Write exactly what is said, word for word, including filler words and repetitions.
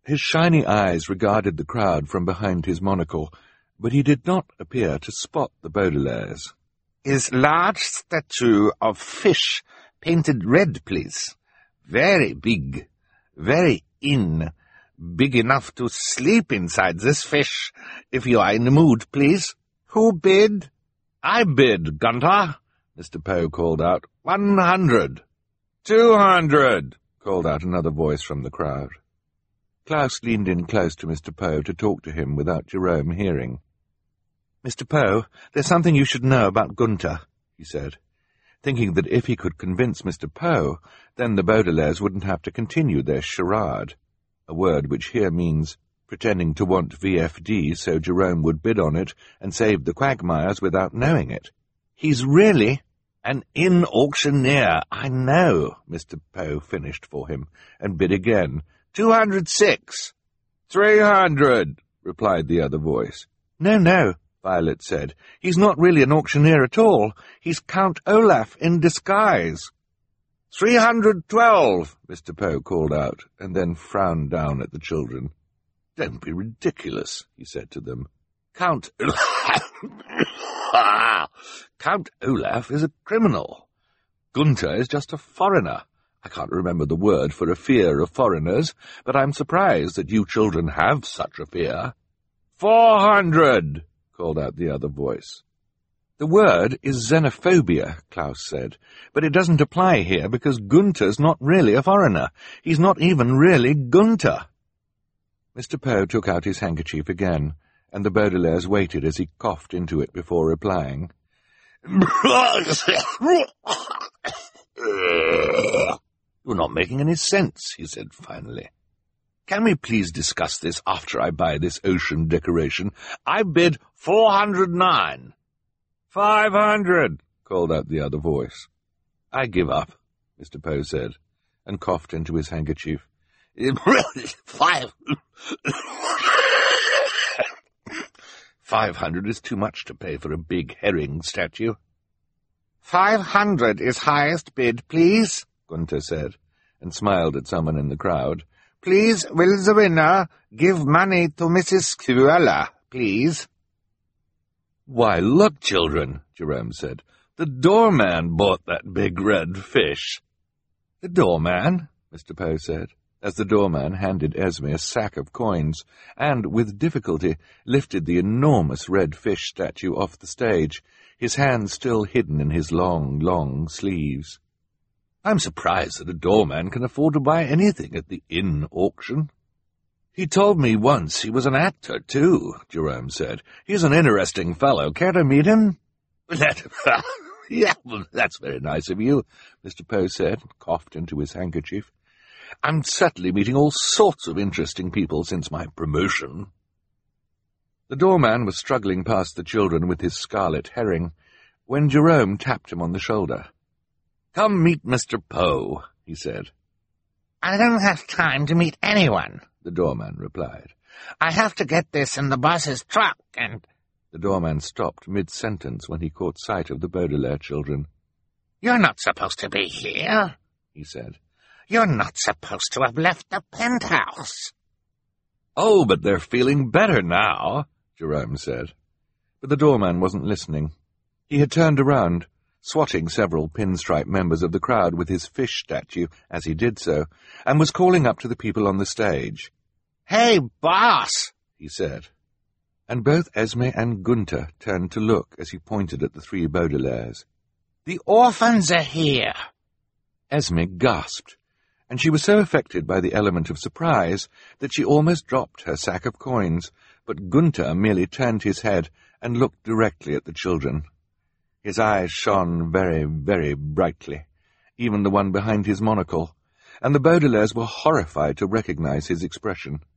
His shiny eyes regarded the crowd from behind his monocle, but he did not appear to spot the Baudelaires. "Is large statue of fish painted red, please. Very big, very in, big enough to sleep inside this fish, if you are in the mood, please. Who bid?" "I bid, Gunter," Mister Poe called out. "One hundred." "Two hundred," called out another voice from the crowd. Klaus leaned in close to Mister Poe to talk to him without Jerome hearing. "Mister Poe, there's something you should know about Gunter," he said, thinking that if he could convince Mister Poe, then the Baudelaires wouldn't have to continue their charade, a word which here means pretending to want V F D so Jerome would bid on it and save the Quagmires without knowing it. "He's really an in-auctioneer, I know," Mister Poe finished for him, and bid again. Two hundred six. Three hundred, replied the other voice. "No, no," Violet said. "He's not really an auctioneer at all. He's Count Olaf in disguise." Three hundred twelve, Mister Poe called out, and then frowned down at the children. "Don't be ridiculous," he said to them. Count Olaf... Count Olaf is a criminal. Gunter is just a foreigner. I can't remember the word for a fear of foreigners, but I'm surprised that you children have such a fear. Four hundred, called out the other voice. The word is xenophobia, Klaus said, but it doesn't apply here because Gunter's not really a foreigner. He's not even really Gunter. Mister Poe took out his handkerchief again, and the Baudelaires waited as he coughed into it before replying. "You're not making any sense," he said finally. "Can we please discuss this after I buy this ocean decoration? I bid four hundred nine. Five hundred, called out the other voice. "I give up," Mister Poe said, and coughed into his handkerchief. Five... Five hundred is too much to pay for a big herring statue. Five hundred is highest bid, please, Gunter said, and smiled at someone in the crowd. Please, will the winner give money to Missus Cruella, please? "Why, look, children," Jerome said. "The doorman bought that big red fish." "The doorman?" Mister Poe said, as the doorman handed Esme a sack of coins, and, with difficulty, lifted the enormous red fish statue off the stage, his hands still hidden in his long, long sleeves. "I'm surprised that a doorman can afford to buy anything at the inn auction." "He told me once he was an actor, too," Jerome said. "He's an interesting fellow. Care to meet him?" That, yeah, well, that's very nice of you," Mister Poe said, and coughed into his handkerchief. "I'm certainly meeting all sorts of interesting people since my promotion." The doorman was struggling past the children with his scarlet herring, when Jerome tapped him on the shoulder. "Come meet Mister Poe," he said. "I don't have time to meet anyone," the doorman replied. "I have to get this in the boss's truck, and—" The doorman stopped mid-sentence when he caught sight of the Baudelaire children. "You're not supposed to be here," he said. "You're not supposed to have left the penthouse." "Oh, but they're feeling better now," Jerome said. But the doorman wasn't listening. He had turned around, swatting several pinstripe members of the crowd with his fish statue as he did so, and was calling up to the people on the stage. "Hey, boss," he said. And both Esme and Gunter turned to look as he pointed at the three Baudelaires. "The orphans are here." Esme gasped, and she was so affected by the element of surprise that she almost dropped her sack of coins, but Gunter merely turned his head and looked directly at the children. His eyes shone very, very brightly, even the one behind his monocle, and the Baudelaires were horrified to recognize his expression.